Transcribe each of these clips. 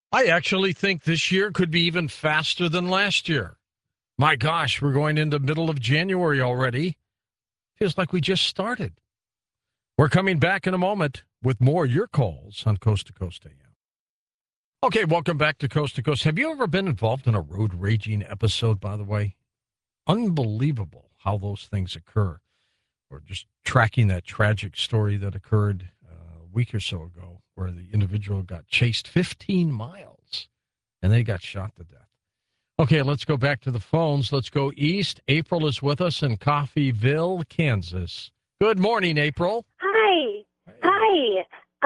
I actually think this year could be even faster than last year. My gosh, we're going into middle of January already. Feels like we just started. We're coming back in a moment with more of your calls on Coast to Coast AM. Okay, welcome back to Coast to Coast. Have you ever been involved in a road raging episode, by the way? Unbelievable how those things occur. Or just tracking that tragic story that occurred a week or so ago where the individual got chased 15 miles and they got shot to death. Okay, let's go back to the phones. Let's go east. April is with us in Coffeyville, Kansas. Good morning, April. Hi. Hey. Hi.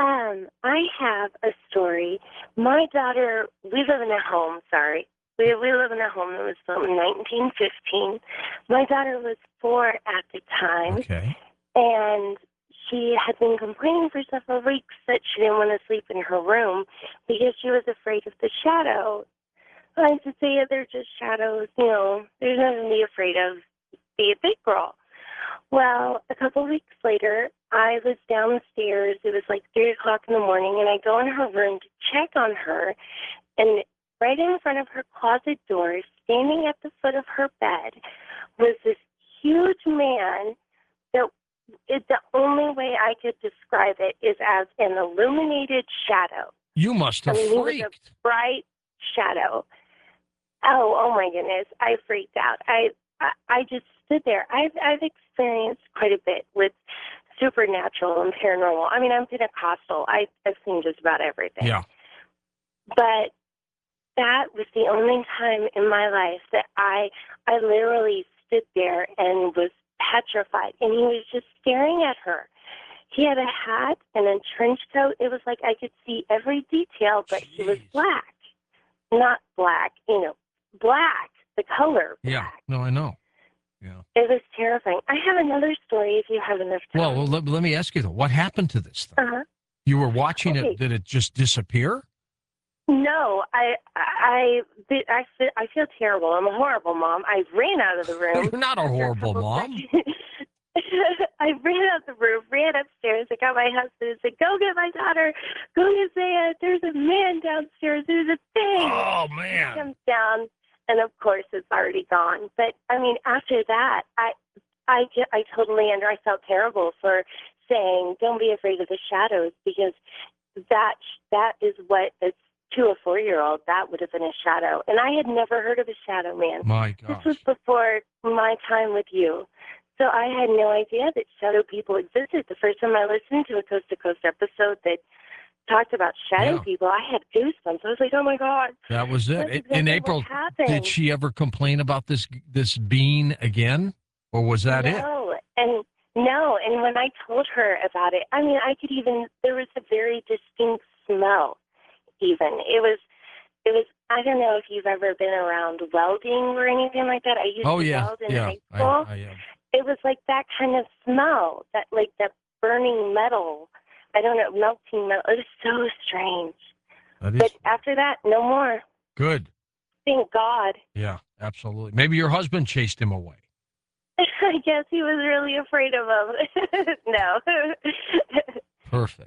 I have a story. My daughter, we live in a home, sorry. We live in a home that was built in 1915. My daughter was 4 at the time, Okay. and she had been complaining for several weeks that she didn't want to sleep in her room because she was afraid of the shadow. I used to say, they're just shadows, there's nothing to be afraid of. Be a big girl. Well, a couple weeks later, I was downstairs. It was like 3 o'clock in the morning, and I go in her room to check on her, and right in front of her closet door, standing at the foot of her bed, was this huge man that the only way I could describe it is as an illuminated shadow. You must have He was a freaked. bright shadow. Oh my goodness. I freaked out. I just stood there. I've experienced quite a bit with supernatural and paranormal. I mean, I'm Pentecostal. I've seen just about everything. Yeah. But that was the only time in my life that I literally stood there and was petrified. And he was just staring at her. He had a hat and a trench coat. It was like I could see every detail, but he was black. Not black, black, the color black. Yeah. No, I know. Yeah. It was terrifying. I have another story if you have enough time. Well, let me ask you, though. What happened to this thing? Uh-huh. You were watching Okay. it. Did it just disappear? No, I feel terrible. I'm a horrible mom. I ran out of the room. You're not a horrible mom. I ran out the room, ran upstairs. I got my husband and said, "Go get my daughter. Go to Zaya. There's a man downstairs. There's a thing." Oh, He man. comes down, and of course, it's already gone. But I mean, after that, I totally I felt terrible for saying, "Don't be afraid of the shadows," because that is what it's. To a 4-year-old, that would have been a shadow. And I had never heard of a shadow man. My gosh. This was before my time with you. So I had no idea that shadow people existed. The first time I listened to a Coast to Coast episode that talked about shadow people, I had goosebumps. I was like, oh, my God. That was it. That's In exactly April, what happened. did she ever complain about this being again? Or was that it? No. And when I told her about it, I mean, there was a very distinct smell. Even it was I don't know if you've ever been around welding or anything like that. I used to weld in high school. I am. It was like that kind of smell, that burning metal. I don't know, melting metal. It was so strange. But after that, no more. Good. Thank God. Yeah, absolutely. Maybe your husband chased him away. I guess he was really afraid of him. No. Perfect.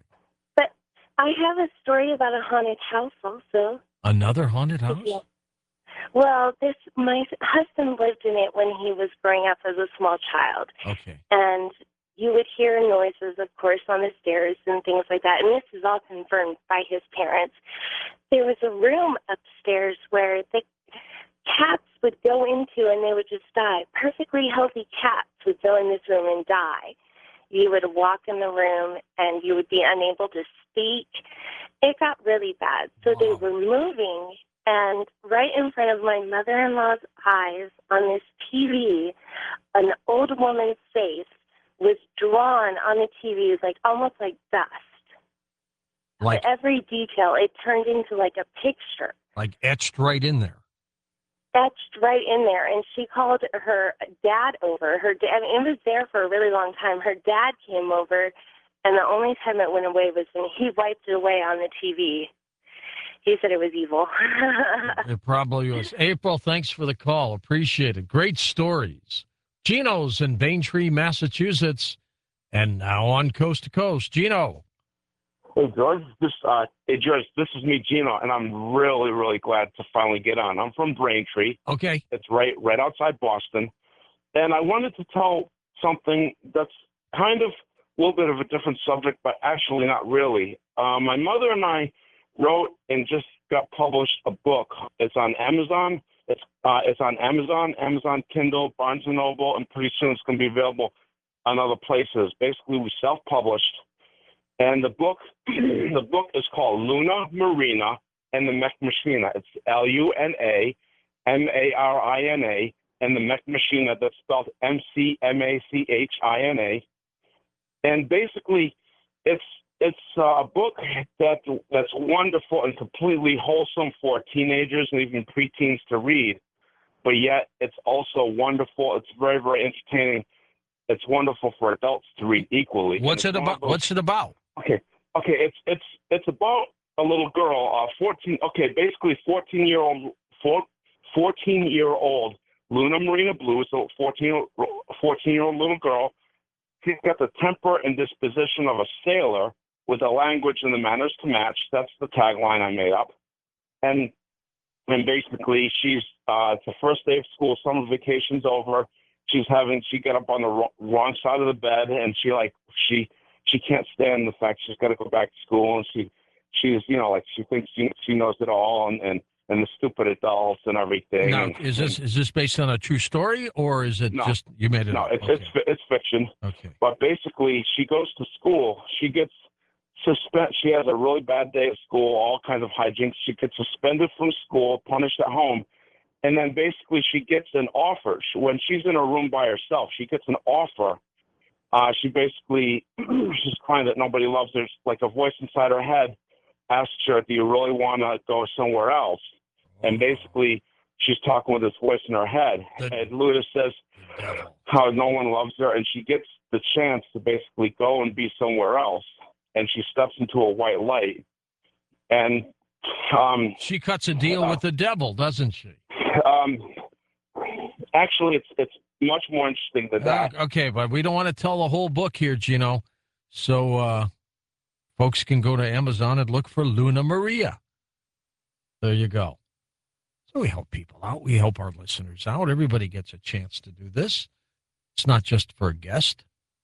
I have a story about a haunted house also. Another haunted house? Yeah. Well, my husband lived in it when he was growing up as a small child. Okay. And you would hear noises, of course, on the stairs and things like that. And this is all confirmed by his parents. There was a room upstairs where the cats would go into and they would just die. Perfectly healthy cats would go in this room and die. You would walk in the room and you would be unable to speak. It got really bad. So They were moving, and right in front of my mother-in-law's eyes on this TV, an old woman's face was drawn on the TV, almost like dust. Like every detail, it turned into like a picture. Like etched right in there. Etched right in there, and she called her dad over. Her dad, it was there for a really long time. Her dad came over, and the only time it went away was when he wiped it away on the TV. He said it was evil. It probably was. April, thanks for the call. Appreciate it. Great stories. Gino's in Baintree, Massachusetts, and now on Coast to Coast. Gino. Hey George, this is me, Gino, and I'm really, really glad to finally get on. I'm from Braintree. Okay. It's right outside Boston, and I wanted to tell something that's kind of a little bit of a different subject, but actually not really. My mother and I wrote and just got published a book. It's on Amazon. It's on Amazon, Amazon Kindle, Barnes and Noble, and pretty soon it's going to be available on other places. Basically, we self-published. And the book, the book is called Luna Marina and the Mech Machina. It's Luna Marina and the Mech Machina. That's spelled Mcmachina. And basically, it's a book that's wonderful and completely wholesome for teenagers and even preteens to read. But yet, it's also wonderful. It's very, very entertaining. It's wonderful for adults to read equally. What's it about? What's it about? Okay. It's about a little girl, 14. Okay, basically 14-year-old Luna Marina Blue. So 14-year-old little girl. She's got the temper and disposition of a sailor with the language and the manners to match. That's the tagline I made up. And basically she's it's the first day of school. Summer vacation's over. She got up on the wrong side of the bed, and she can't stand the fact she's got to go back to school, and she's she thinks she knows it all, and the stupid adults and everything. Now, is this based on a true story, or is it just you made it no, up? It's fiction. Okay. But basically, she goes to school. She gets suspended. She has a really bad day at school, all kinds of hijinks. She gets suspended from school, punished at home. And then basically she gets an offer. When she's in a room by herself, she gets an offer. She's crying that nobody loves her. It's like a voice inside her head asks her, do you really want to go somewhere else? And basically she's talking with this voice in her head. And Luna says how no one loves her. And she gets the chance to basically go and be somewhere else. And she steps into a white light. And she cuts a deal with the devil, doesn't she? Actually, it's much more interesting than that. Okay, but we don't want to tell the whole book here, Gino. So folks can go to Amazon and look for Luna Maria. There you go. So we help people out. We help our listeners out. Everybody gets a chance to do this. It's not just for a guest.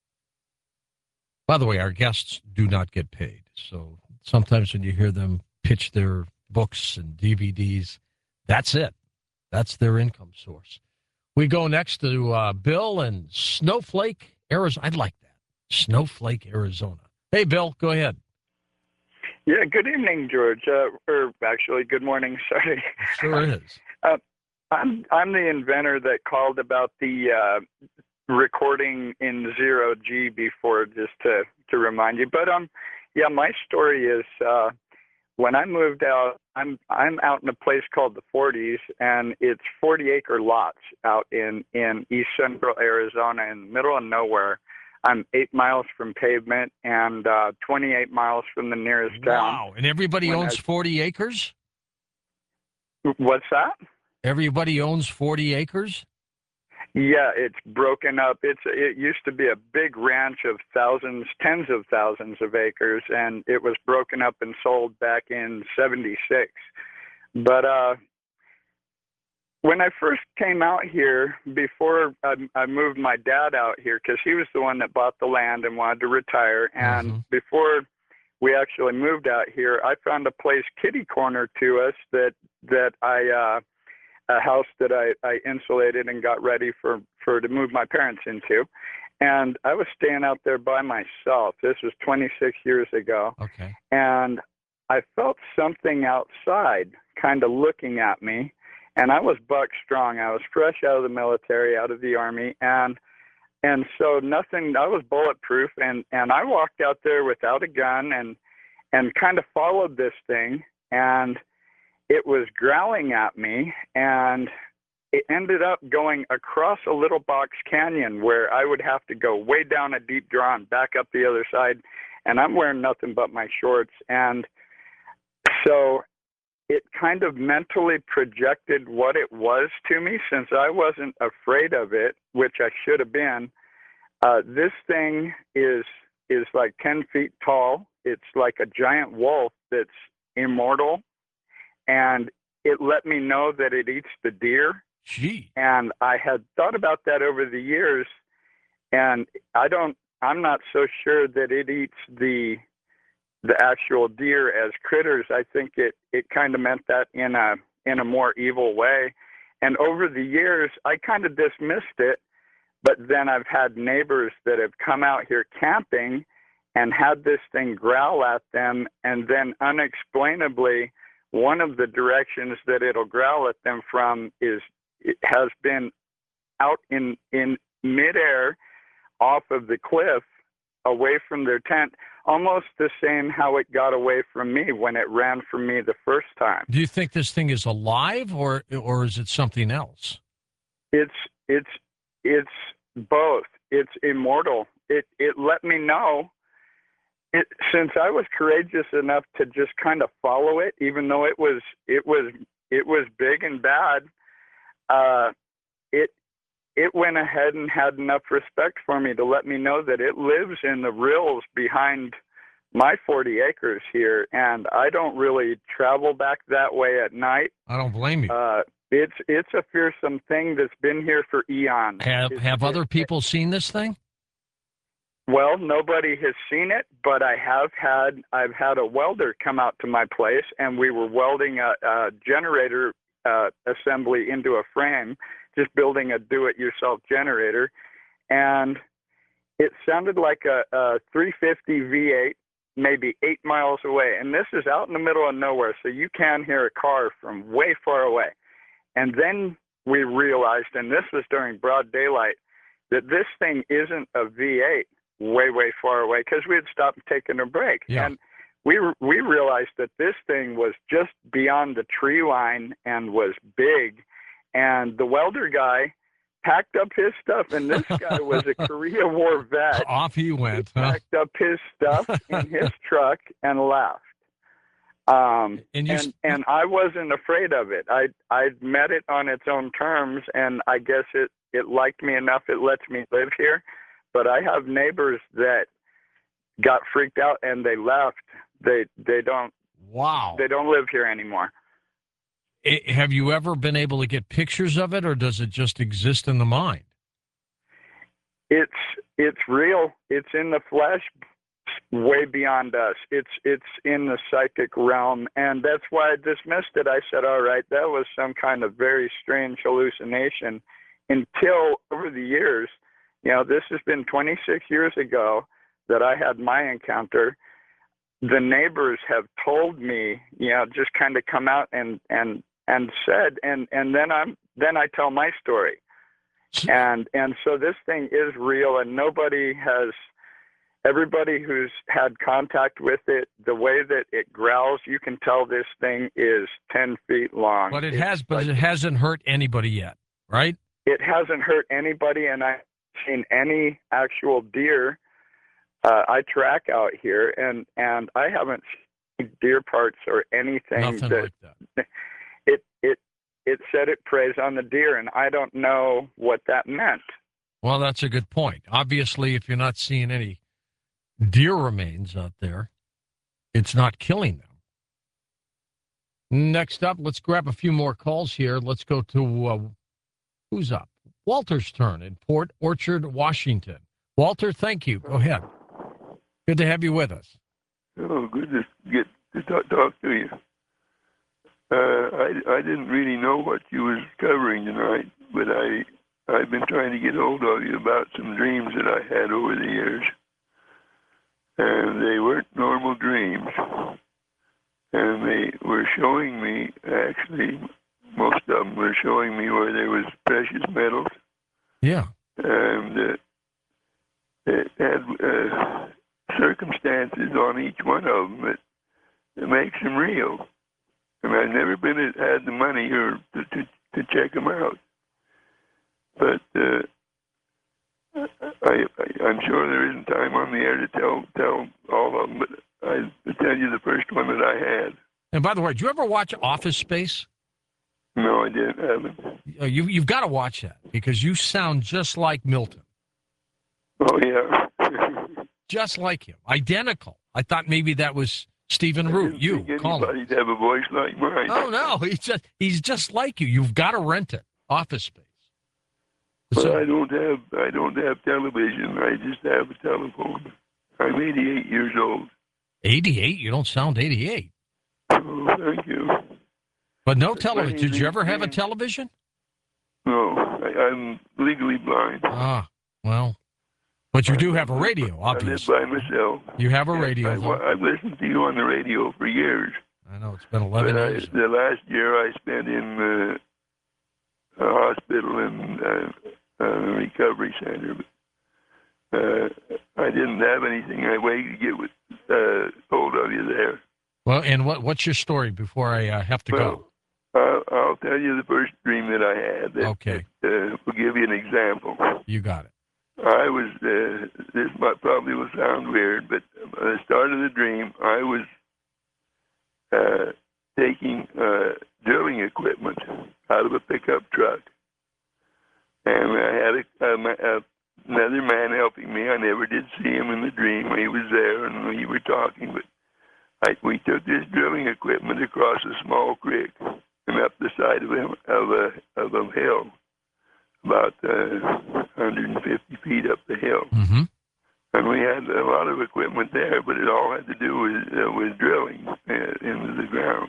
By the way, our guests do not get paid. So sometimes when you hear them pitch their books and DVDs, that's it. That's their income source. We go next to Bill in Snowflake, Arizona. I'd like that. Snowflake, Arizona. Hey, Bill, go ahead. Yeah, good evening, George. Or actually, good morning. Sorry. It sure is. I'm the inventor that called about the recording in 0G before, just to remind you. But yeah, my story is when I moved out. I'm out in a place called the 40s, and it's 40-acre lots out in east central Arizona, in the middle of nowhere. I'm 8 miles from pavement and 28 miles from the nearest town. Wow! And everybody owns 40 acres. What's that? Everybody owns 40 acres. Yeah, it's broken up. It used to be a big ranch of thousands, tens of thousands of acres, and it was broken up and sold back in '76. But when I first came out here, before I moved my dad out here, because he was the one that bought the land and wanted to retire, and before we actually moved out here, I found a place kitty corner to us that a house that I insulated and got ready to move my parents into. And I was staying out there by myself. This was 26 years ago. Okay. And I felt something outside kind of looking at me. And I was buck strong. I was fresh out of the military, out of the Army. And so nothing, I was bulletproof. And I walked out there without a gun and kind of followed this thing. And it was growling at me, and it ended up going across a little box canyon where I would have to go way down a deep draw and back up the other side, and I'm wearing nothing but my shorts. And so it kind of mentally projected what it was to me, since I wasn't afraid of it, which I should have been. This thing is like 10 feet tall, it's like a giant wolf that's immortal, and it let me know that it eats the deer. Gee. And I had thought about that over the years, and I'm not so sure that it eats the actual deer as critters. I think it kind of meant that in a more evil way. And over the years, I kind of dismissed it, but then I've had neighbors that have come out here camping and had this thing growl at them, and then unexplainably, one of the directions that it'll growl at them from has been out in midair off of the cliff away from their tent, almost the same how it got away from me when it ran from me the first time. Do you think this thing is alive, or is it something else? It's both. It's immortal. It let me know. Since I was courageous enough to just kind of follow it, even though it was big and bad, it went ahead and had enough respect for me to let me know that it lives in the rills behind my 40 acres here, and I don't really travel back that way at night. I don't blame you. It's a fearsome thing that's been here for eons. Have other people seen this thing? Well, nobody has seen it, but I've had a welder come out to my place, and we were welding a generator assembly into a frame, just building a do-it-yourself generator, and it sounded like a 350 V8, maybe 8 miles away. And this is out in the middle of nowhere, so you can hear a car from way far away. And then we realized, and this was during broad daylight, that this thing isn't a V8 way, way far away, because we had stopped and taken a break. Yeah. And we realized that this thing was just beyond the tree line and was big. And the welder guy packed up his stuff, and this guy was a Korea War vet. Off he went. He packed up his stuff in his truck and left. And I wasn't afraid of it. I'd met it on its own terms, and I guess it liked me enough. It lets me live here. But I have neighbors that got freaked out and they left. They don't. Wow. They don't live here anymore. Have you ever been able to get pictures of it, or does it just exist in the mind? It's real. It's in the flesh, way beyond us. It's in the psychic realm, and that's why I dismissed it. I said, all right, that was some kind of very strange hallucination, until over the years, this has been 26 years ago that I had my encounter. The neighbors have told me, just kind of come out and said, and then I tell my story. And so this thing is real, and everybody who's had contact with it, the way that it growls, you can tell this thing is 10 feet long. But it hasn't hurt anybody yet, right? It hasn't hurt anybody, and I've seen any actual deer. I track out here, and I haven't seen deer parts or anything. Nothing like that. It said it preys on the deer, and I don't know what that meant. Well, that's a good point. Obviously, if you're not seeing any deer remains out there, it's not killing them. Next up, let's grab a few more calls here. Let's go to, who's up? Walter's turn in Port Orchard, Washington. Walter, thank you. Go ahead. Good to have you with us. Oh, good to get to talk to you. I didn't really know what you was covering tonight, but I've been trying to get hold of you about some dreams that I had over the years. And they weren't normal dreams. And they were showing me, actually, most of them were showing me where there was precious metals. Yeah. And it had circumstances on each one of them that makes them real. And I've never had the money or to check them out. But I'm sure there isn't time on the air to tell all of them, but I'll tell you the first one that I had. And by the way, did you ever watch Office Space? No, I haven't. You've got to watch that, because you sound just like Milton. Oh, yeah. Just like him. Identical. I thought maybe that was Stephen I Root. didn't You think calling. anybody'd have a voice like mine. Oh no, he's just like you. You've got to rent it, office space. But So- I don't have television. I just have a telephone. I'm 88 years old. 88? You don't sound 88. Oh, thank you. But no television. Did you ever have a television? No, I'm legally blind. Ah, well. But you do have a radio, I live obviously. by myself. You have a Yes, radio, though. I've listened to you on the radio for years. I know, it's been 11 But years. the last year I spent in a hospital and a recovery center. I didn't have anything. I waited to get with hold of you there. Well, and what's your story before I have to go? I'll tell you the first dream that I had. That, Okay. will give you an example. You got it. I was, this probably will sound weird, but at the start of the dream, I was taking drilling equipment out of a pickup truck. And I had another man helping me. I never did see him in the dream. He was there, and we were talking. But we took this drilling equipment across a small creek and up the side of a hill, about 150 feet up the hill. Mm-hmm. And we had a lot of equipment there, but it all had to do with drilling into the ground.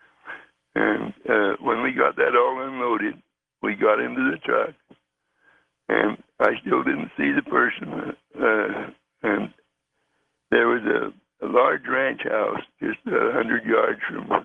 And when we got that all unloaded, we got into the truck, and I still didn't see the person. And there was a large ranch house just 100 yards from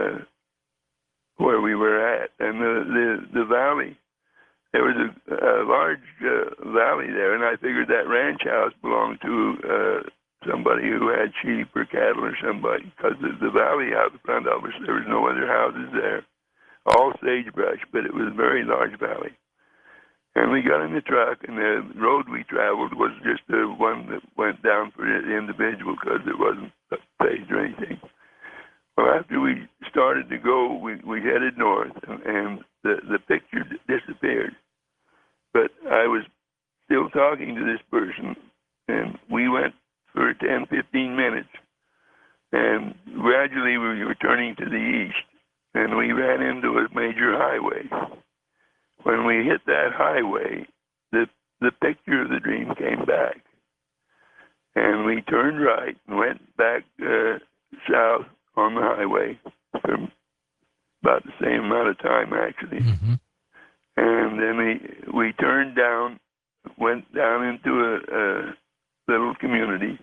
where we were at, and the valley. There was a large valley there, and I figured that ranch house belonged to somebody who had sheep or cattle or somebody, because the valley out in front of us, there was no other houses there, all sagebrush, but it was a very large valley. And we got in the truck, and the road we traveled was just the one that went down for the individual because it wasn't paved or anything. Well, after we started to go, we headed north, and the picture disappeared. But I was still talking to this person, and we went for 10, 15 minutes. And gradually we were turning to the east, and we ran into a major highway. When we hit that highway, the picture of the dream came back. And we turned right and went back south on the highway for about the same amount of time, actually. Mm-hmm. And then we turned down, went down into a little community.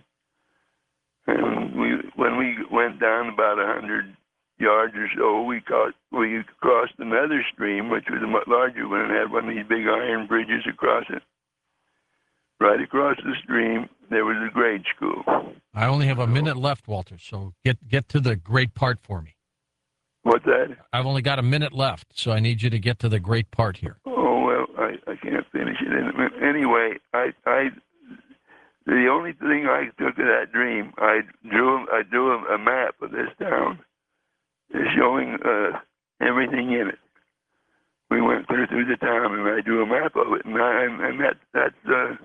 And when we went down about 100 yards or so, we crossed another stream, which was a much larger one, and had one of these big iron bridges across it. Right across the stream, there was a grade school. I only have a minute left, Walter, so get to the great part for me. What's that? I've only got a minute left, so I need you to get to the great part here. Oh, well, I can't finish it in a minute. Anyway, the only thing I took of that dream, I drew a map of this town showing everything in it. We went through the town, and I drew a map of it, and that's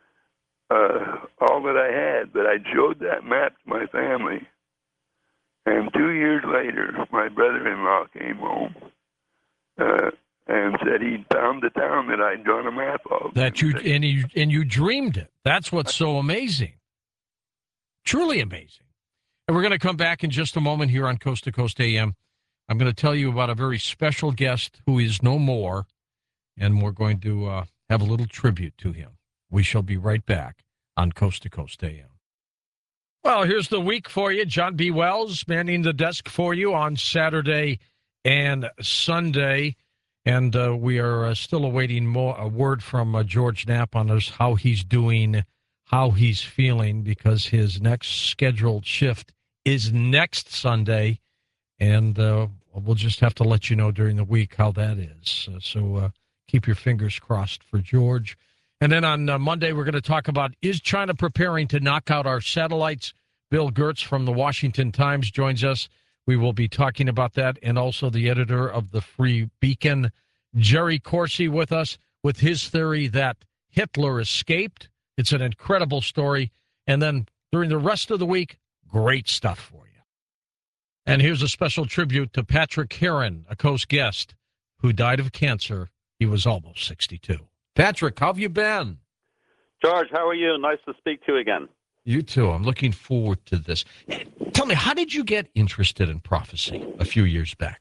all that I had. But I showed that map to my family. And 2 years later, my brother-in-law came home and said he'd found the town that I'd drawn a map of. That you dreamed it. That's what's so amazing. Truly amazing. And we're going to come back in just a moment here on Coast to Coast AM. I'm going to tell you about a very special guest who is no more, and we're going to have a little tribute to him. We shall be right back on Coast to Coast AM. Well, here's the week for you. John B. Wells manning the desk for you on Saturday and Sunday. And we are still awaiting a word from George Knapp on how he's doing, how he's feeling, because his next scheduled shift is next Sunday. And we'll just have to let you know during the week how that is. So keep your fingers crossed for George. And then on Monday, we're going to talk about, is China preparing to knock out our satellites? Bill Gertz from the Washington Times joins us. We will be talking about that, and also the editor of the Free Beacon, Jerry Corsi, with us with his theory that Hitler escaped. It's an incredible story. And then during the rest of the week, Great stuff for you. And here's a special tribute to Patrick Heron, a Coast guest, who died of cancer. He was almost 62. Patrick, how have you been? George, how are you? Nice to speak to you again. You too. I'm looking forward to this. Tell me, how did you get interested in prophecy a few years back?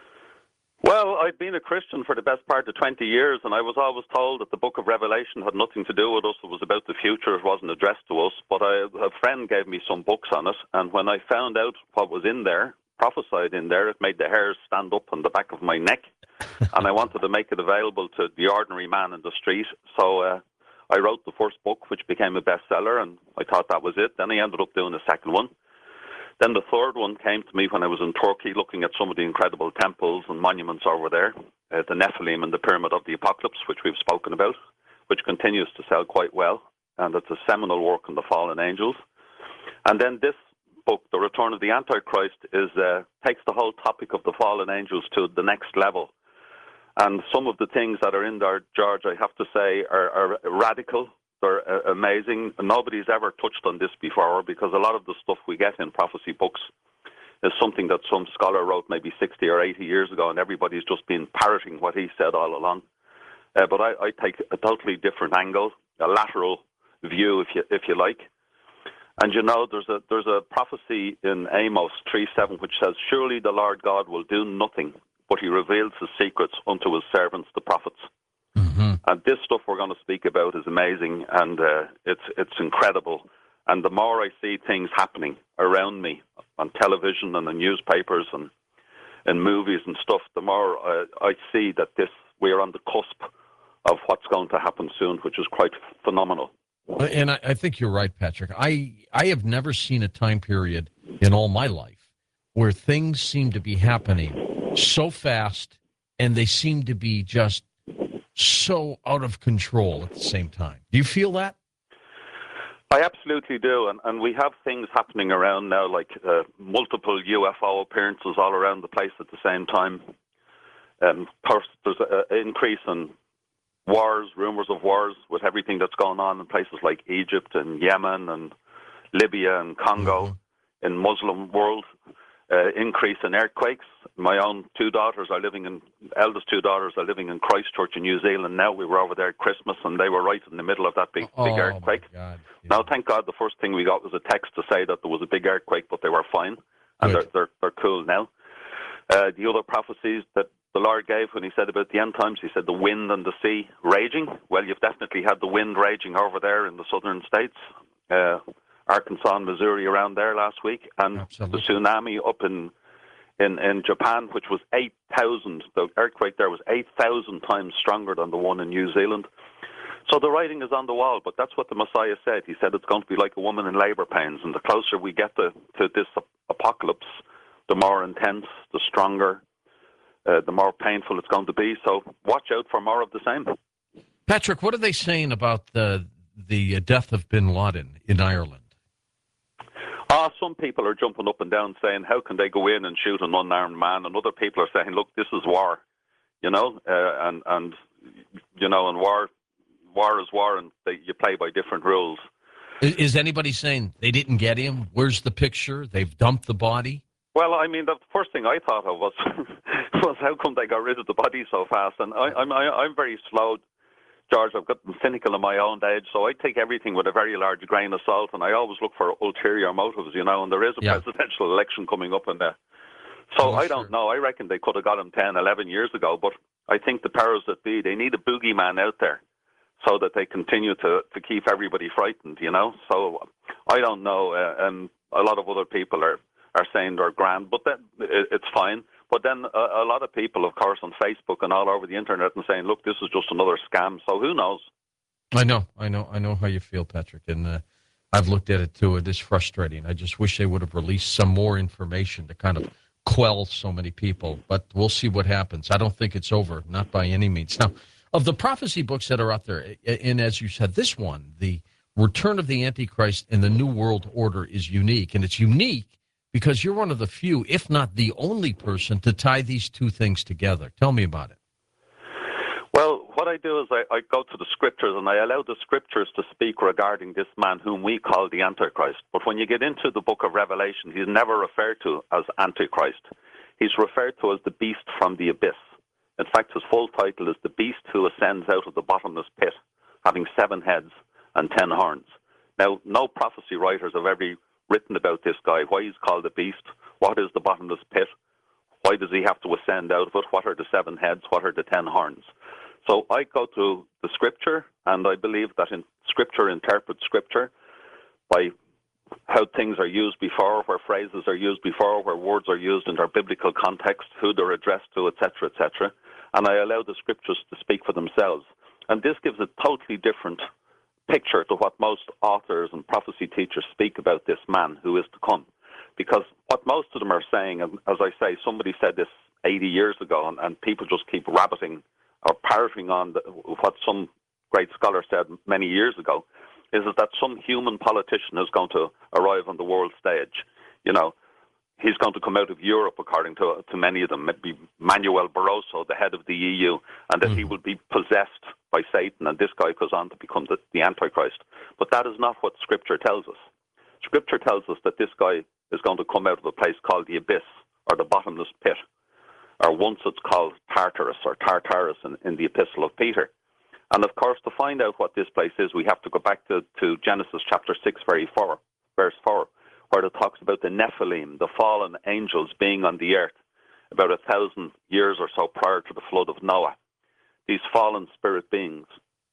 Well, I've been a Christian for the best part of 20 years, and I was always told that the book of Revelation had nothing to do with us. It was about the future. It wasn't addressed to us. But a friend gave me some books on it, and when I found out what was in there, prophesied in there, it made the hairs stand up on the back of my neck, and I wanted to make it available to the ordinary man in the street. So I wrote the first book, which became a bestseller, and I thought that was it. Then I ended up doing the second one. Then the third one came to me when I was in Turkey looking at some of the incredible temples and monuments over there, the Nephilim and the Pyramid of the Apocalypse, which we've spoken about, which continues to sell quite well, and it's a seminal work on the fallen angels. And then this book, The Return of the Antichrist, takes the whole topic of the fallen angels to the next level. And some of the things that are in there, George, I have to say, are radical. They're amazing. Nobody's ever touched on this before, because a lot of the stuff we get in prophecy books is something that some scholar wrote maybe 60 or 80 years ago, and everybody's just been parroting what he said all along. But I take a totally different angle, a lateral view, if you like. And you know, there's a prophecy in Amos 3:7 which says, "Surely the Lord God will do nothing, but he reveals his secrets unto his servants, the prophets." Mm-hmm. And this stuff we're going to speak about is amazing, and it's incredible. And the more I see things happening around me on television and in newspapers and in movies and stuff, the more I see that we're on the cusp of what's going to happen soon, which is quite phenomenal. And I think you're right, Patrick. I have never seen a time period in all my life where things seem to be happening so fast, and they seem to be just so out of control at the same time. Do you feel that? I absolutely do, and we have things happening around now, like multiple UFO appearances all around the place at the same time. There's an increase in wars, rumors of wars, with everything that's going on in places like Egypt and Yemen and Libya and Congo, in Muslim world. Increase in earthquakes. My own eldest two daughters are living in Christchurch in New Zealand now. We were over there at Christmas, and they were right in the middle of that big earthquake. Yeah. Now, thank God, the first thing we got was a text to say that there was a big earthquake, but they were fine, and they're cool now. The other prophecies that the Lord gave when he said about the end times, he said the wind and the sea raging. Well, you've definitely had the wind raging over there in the southern states. Arkansas and Missouri around there last week, and Absolutely. The tsunami up in Japan, which was 8,000. The earthquake there was 8,000 times stronger than the one in New Zealand. So the writing is on the wall, but that's what the Messiah said. He said it's going to be like a woman in labor pains, and the closer we get to this apocalypse, the more intense, the stronger, the more painful it's going to be. So watch out for more of the same. Patrick, what are they saying about the death of bin Laden in Ireland? Some people are jumping up and down saying, how can they go in and shoot an unarmed man? And other people are saying, look, this is war, and war is war, and you play by different rules. Is anybody saying they didn't get him? Where's the picture? They've dumped the body? Well, I mean, the first thing I thought of was how come they got rid of the body so fast? And I'm very slow, George. I've gotten cynical in my own age, so I take everything with a very large grain of salt, and I always look for ulterior motives, and there is a presidential election coming up in there. So I don't know. I reckon they could have got him 10, 11 years ago, but I think the powers that be, they need a boogeyman out there so that they continue to keep everybody frightened, So I don't know, and a lot of other people are saying they're grand, but it's fine. But then a lot of people, of course, on Facebook and all over the internet and saying, look, this is just another scam. So who knows? I know how you feel, Patrick. And I've looked at it, too. It is frustrating. I just wish they would have released some more information to kind of quell so many people. But we'll see what happens. I don't think it's over, not by any means. Now, of the prophecy books that are out there, and as you said, this one, The Return of the Antichrist and the New World Order, is unique. And it's unique because you're one of the few, if not the only person, to tie these two things together. Tell me about it. Well, what I do is I go to the scriptures and I allow the scriptures to speak regarding this man whom we call the Antichrist. But when you get into the book of Revelation, he's never referred to as Antichrist. He's referred to as the beast from the abyss. In fact, his full title is The Beast Who Ascends Out of the Bottomless Pit, having 7 heads and 10 horns. Now, no prophecy writers have ever written about this guy, why he's called a beast, what is the bottomless pit, why does he have to ascend out of it, what are the 7 heads, what are the 10 horns. So I go to the scripture, and I believe that scripture interprets scripture by how things are used before, where phrases are used before, where words are used in their biblical context, who they're addressed to, etc., etc. And I allow the scriptures to speak for themselves. And this gives a totally different picture to what most authors and prophecy teachers speak about this man who is to come. Because what most of them are saying, and as I say, somebody said this 80 years ago, and people just keep rabbiting or parroting on what some great scholar said many years ago, is that some human politician is going to arrive on the world stage. You know, he's going to come out of Europe, according to many of them, maybe Manuel Barroso, the head of the EU, and that he will be possessed by Satan, and this guy goes on to become the Antichrist. But that is not what Scripture tells us. Scripture tells us that this guy is going to come out of a place called the abyss, or the bottomless pit, or once it's called Tartarus, or Tartarus in the Epistle of Peter. And of course, to find out what this place is, we have to go back to Genesis chapter 6, verse 4, where it talks about the Nephilim, the fallen angels being on the earth about 1,000 years or so prior to the flood of Noah. These fallen spirit beings,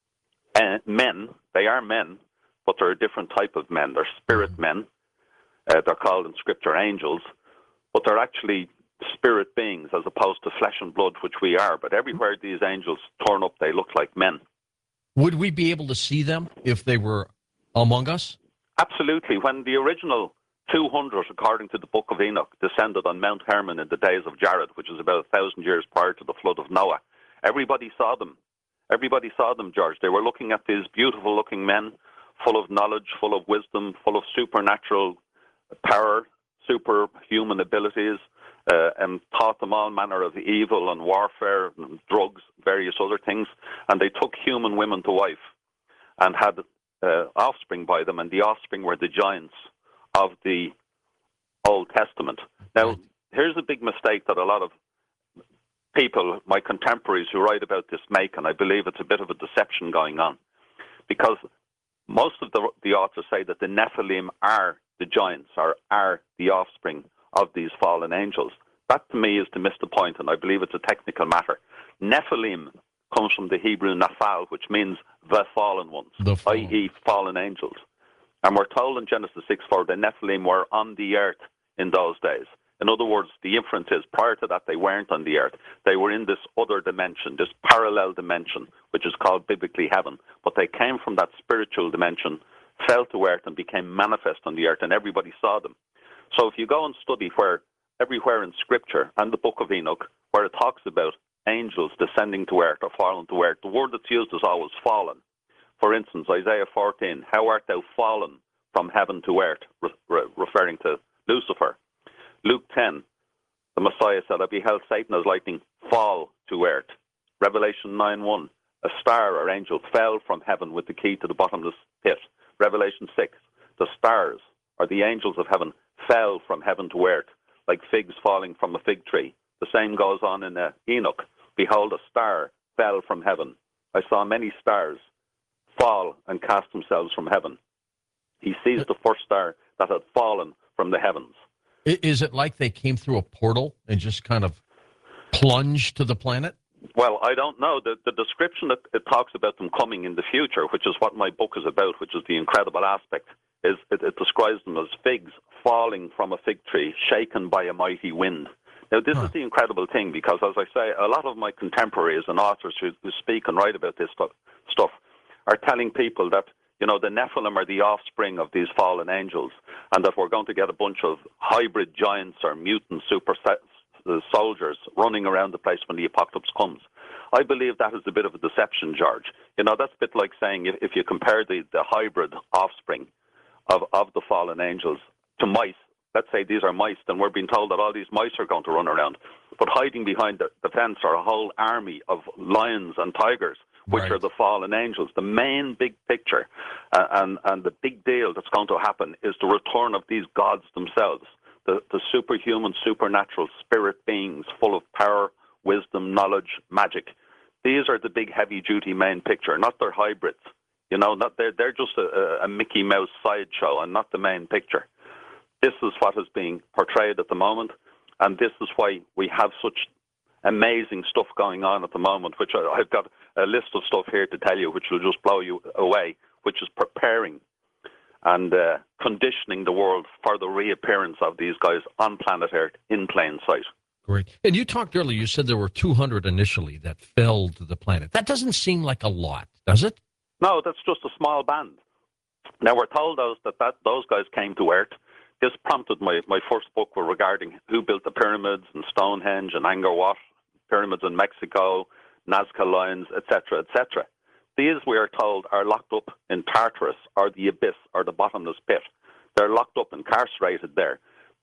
men, they are men, but they're a different type of men. They're spirit men. They're called in Scripture angels, but they're actually spirit beings as opposed to flesh and blood, which we are. But everywhere these angels turn up, they look like men. Would we be able to see them if they were among us? Absolutely. When the original 200, according to the Book of Enoch, descended on Mount Hermon in the days of Jared, which is about 1,000 years prior to the flood of Noah, everybody saw them. Everybody saw them, George. They were looking at these beautiful-looking men, full of knowledge, full of wisdom, full of supernatural power, superhuman abilities, and taught them all manner of evil and warfare and drugs, various other things. And they took human women to wife and had offspring by them, and the offspring were the giants of the Old Testament. Now, here's a big mistake that a lot of people, my contemporaries who write about this, make, and I believe it's a bit of a deception going on, because most of the authors say that the Nephilim are the giants, or are the offspring of these fallen angels. That to me is to miss the point, and I believe it's a technical matter. Nephilim comes from the Hebrew Naphal, which means the fallen ones, i.e. fallen angels. And we're told in Genesis 6:4 the Nephilim were on the earth in those days. In other words, the inference is prior to that they weren't on the earth. They were in this other dimension, this parallel dimension, which is called biblically heaven. But they came from that spiritual dimension, fell to earth, and became manifest on the earth, and everybody saw them. So if you go and study where everywhere in Scripture and the Book of Enoch, where it talks about angels descending to earth or falling to earth, the word that's used is always fallen. For instance, Isaiah 14, how art thou fallen from heaven to earth, referring to Lucifer. Luke 10, the Messiah said, I beheld Satan as lightning fall to earth. Revelation 9:1, a star or angel fell from heaven with the key to the bottomless pit. Revelation 6, the stars or the angels of heaven fell from heaven to earth, like figs falling from a fig tree. The same goes on in Enoch. Behold, a star fell from heaven. I saw many stars fall and cast themselves from heaven. He sees the first star that had fallen from the heavens. Is it like they came through a portal and just kind of plunged to the planet? Well, I don't know. The description that it talks about them coming in the future, which is what my book is about, which is the incredible aspect, is it describes them as figs falling from a fig tree, shaken by a mighty wind. Now, this is the incredible thing, because, as I say, a lot of my contemporaries and authors who speak and write about this stuff are telling people that, you know, the Nephilim are the offspring of these fallen angels, and that we're going to get a bunch of hybrid giants or mutant super soldiers running around the place when the apocalypse comes. I believe that is a bit of a deception, George. You know, that's a bit like saying if you compare the hybrid offspring of the fallen angels to mice. Let's say these are mice, then we're being told that all these mice are going to run around. But hiding behind the fence are a whole army of lions and tigers, which Right. are the fallen angels. The main big picture and the big deal that's going to happen is the return of these gods themselves, the superhuman, supernatural spirit beings full of power, wisdom, knowledge, magic. These are the big, heavy-duty main picture, not their hybrids. You know, not they're just a Mickey Mouse sideshow and not the main picture. This is what is being portrayed at the moment, and this is why we have such amazing stuff going on at the moment, which I've got a list of stuff here to tell you, which will just blow you away, which is preparing and conditioning the world for the reappearance of these guys on planet Earth in plain sight. Great. And you talked earlier, you said there were 200 initially that fell to the planet. That doesn't seem like a lot, does it? No, that's just a small band. Now, we're told that those guys came to Earth. This prompted my first book regarding who built the pyramids and Stonehenge and Angkor Wat, pyramids in Mexico, Nazca Lines, etc., etc. These, we are told, are locked up in Tartarus, or the abyss, or the bottomless pit. They're locked up, incarcerated there.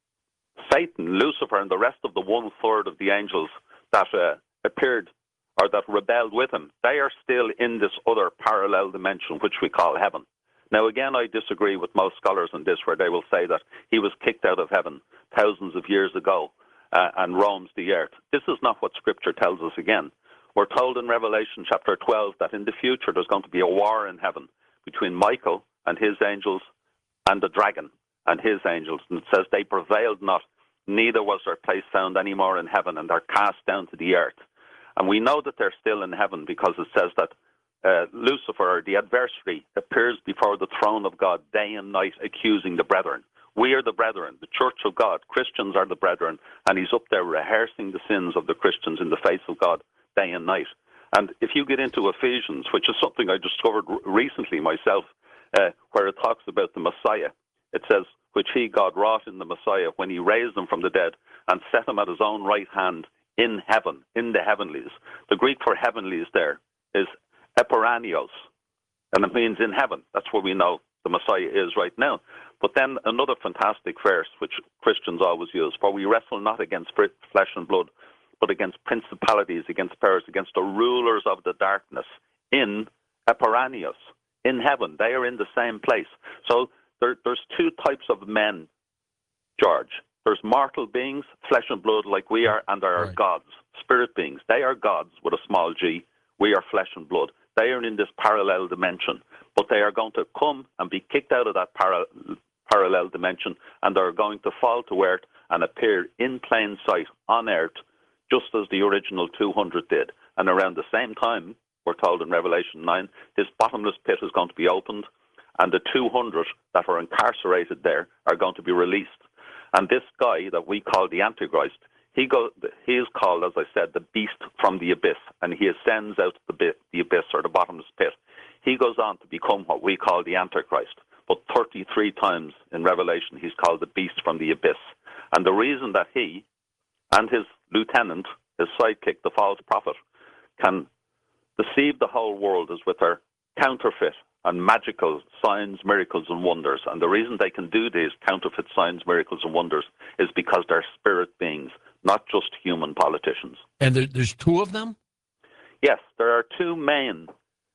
Satan, Lucifer, and the rest of the 1/3 of the angels that appeared or that rebelled with him, they are still in this other parallel dimension, which we call heaven. Now, again, I disagree with most scholars on this, where they will say that he was kicked out of heaven thousands of years ago and roams the earth. This is not what Scripture tells us again. We're told in Revelation chapter 12 that in the future there's going to be a war in heaven between Michael and his angels and the dragon and his angels. And it says they prevailed not, neither was their place found any more in heaven, and they're cast down to the earth. And we know that they're still in heaven because it says that Lucifer, the adversary, appears before the throne of God day and night, accusing the brethren. We are the brethren, the church of God. Christians are the brethren, and he's up there rehearsing the sins of the Christians in the face of God day and night. And if you get into Ephesians, which is something I discovered recently myself, where it talks about the Messiah, it says, which he, God, wrought in the Messiah when he raised him from the dead and set him at his own right hand in heaven, in the heavenlies. The Greek for heavenlies there is eperanios, and it means in heaven. That's where we know the Messiah is right now. But then another fantastic verse, which Christians always use, for we wrestle not against flesh and blood, but against principalities, against powers, against the rulers of the darkness in eperanios, in heaven. They are in the same place. So there's two types of men, George. There's mortal beings, flesh and blood like we are, and there are gods, spirit beings. They are gods with a small g. We are flesh and blood. They are in this parallel dimension, but they are going to come and be kicked out of that parallel dimension, and they're going to fall to earth and appear in plain sight on earth, just as the original 200 did. And around the same time, we're told in Revelation 9, this bottomless pit is going to be opened, and the 200 that are incarcerated there are going to be released. And this guy that we call the Antichrist, he is called, as I said, the beast from the abyss, and he ascends out of the abyss or the bottomless pit. He goes on to become what we call the Antichrist. But 33 times in Revelation, he's called the beast from the abyss. And the reason that he and his lieutenant, his sidekick, the false prophet, can deceive the whole world is with their counterfeit and magical signs, miracles, and wonders. And the reason they can do these counterfeit signs, miracles, and wonders is because they're spirit beings, not just human politicians. And there's two of them? Yes, there are two main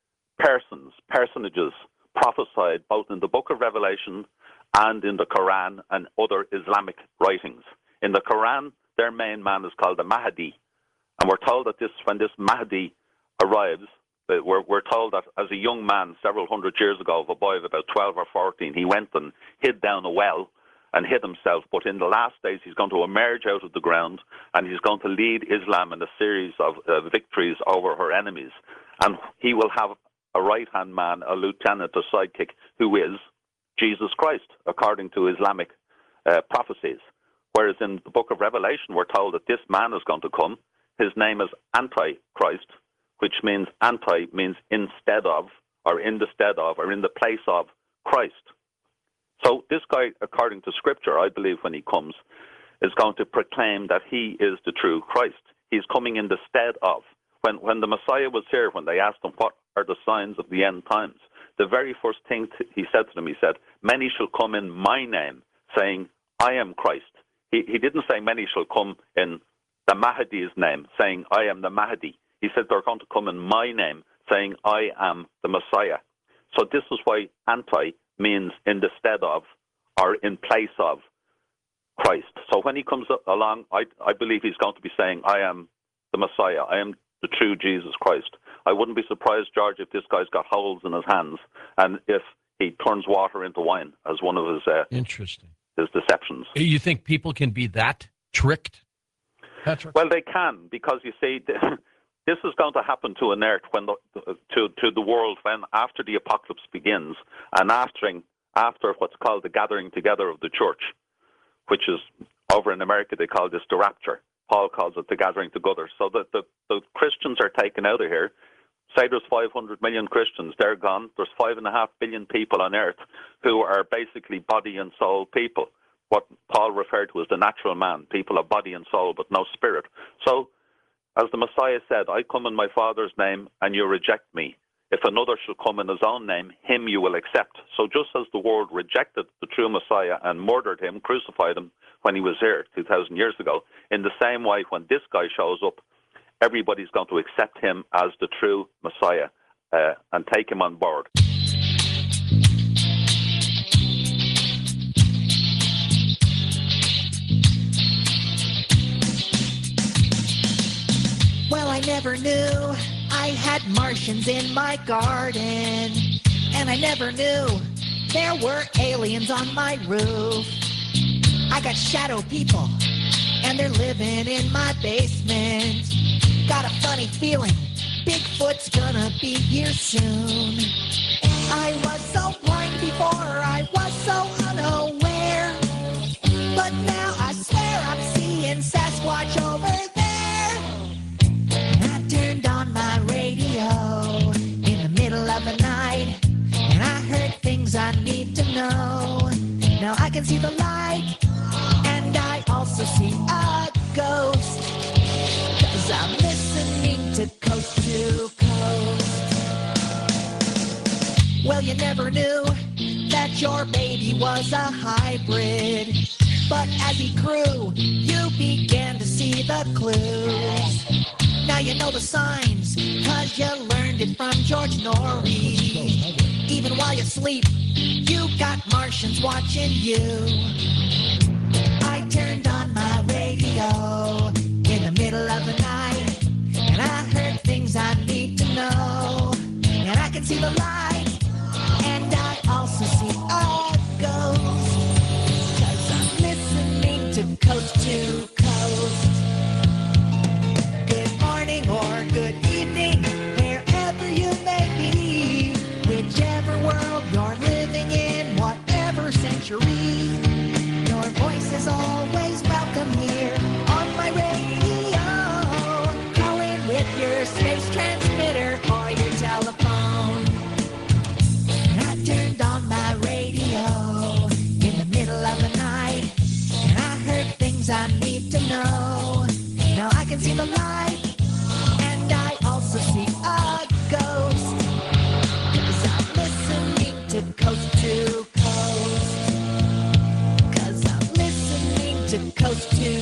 personages prophesied both in the book of Revelation and in the Quran and other Islamic writings. In the Quran, their main man is called the Mahdi. And we're told that when this Mahdi arrives, we're told that as a young man several hundred years ago, of a boy of about 12 or 14, he went and hid down a well and hid himself. But in the last days, he's going to emerge out of the ground, and he's going to lead Islam in a series of victories over her enemies. And he will have a right-hand man, a lieutenant, a sidekick, who is Jesus Christ, according to Islamic prophecies. Whereas in the book of Revelation, we're told that this man is going to come. His name is Antichrist, which means anti means instead of, or in the stead of, or in the place of Christ. So this guy, according to Scripture, I believe when he comes, is going to proclaim that he is the true Christ. He's coming in the stead of. When the Messiah was here, when they asked him, what are the signs of the end times? The very first thing he said to them, he said, many shall come in my name, saying, I am Christ. He didn't say many shall come in the Mahdi's name, saying, I am the Mahdi. He said they're going to come in my name, saying, I am the Messiah. So this is why anti means in the stead of or in place of Christ. So when he comes along, I believe he's going to be saying, I am the Messiah. I am the true Jesus Christ. I wouldn't be surprised, George, if this guy's got holes in his hands and if he turns water into wine as one of his Interesting. His deceptions. You think people can be that tricked, Patrick? Well, they can, because you see, this is going to happen to an earth when to the world when after the apocalypse begins and after what's called the gathering together of the church, which is over in America they call this the rapture. Paul calls it the gathering together. So that the Christians are taken out of here. Say there's 500 million Christians, they're gone. There's 5.5 billion people on earth who are basically body and soul people. What Paul referred to as the natural man, people of body and soul but no spirit. So, as the Messiah said, I come in my Father's name and you reject me. If another should come in his own name, him you will accept. So just as the world rejected the true Messiah and murdered him, crucified him when he was here 2,000 years ago, in the same way when this guy shows up, everybody's going to accept him as the true Messiah and take him on board. Well, I never knew I had Martians in my garden, and I never knew there were aliens on my roof. I got shadow people, and they're living in my basement. Got a funny feeling Bigfoot's gonna be here soon. I was so blind before, I was so unaware, but now I swear I'm seeing Sasquatch over there. I turned on my radio in the middle of the night, and I heard things I need to know. Now I can see the light, and I also see a ghost, 'cause I'm listening to Coast to Coast. Well, you never knew that your baby was a hybrid, but as he grew, you began to see the clues. Now you know the signs, 'cause you learned it from George Norrie. Even while you sleep, you got Martians watching you. I turned on my radio in the middle of the night, and I heard things I need to know. And I can see the light, and I also see a ghost, 'cause I'm listening to Coast to Coast. Good morning or good evening, wherever you may be, whichever world you're living in, whatever century, your voice is always welcome here on my radio. Call in with your space transmitter or your telephone. I turned on my radio in the middle of the night, and I heard things I need to know. Now I can see the light, and I also see a ghost, 'cause I'm listening to Coast to Coast. 'Cause I'm listening to Coast to